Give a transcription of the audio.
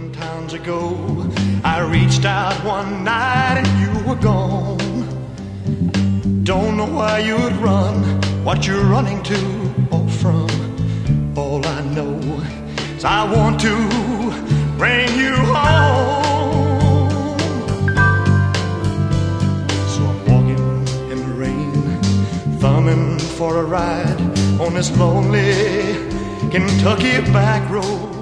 Sometimes ago, I reached out one night and you were gone. Don't know why you'd run, what you're running to or from. All I know is I want to bring you home. So I'm walking in the rain, thumbing for a ride on this lonely Kentucky back road.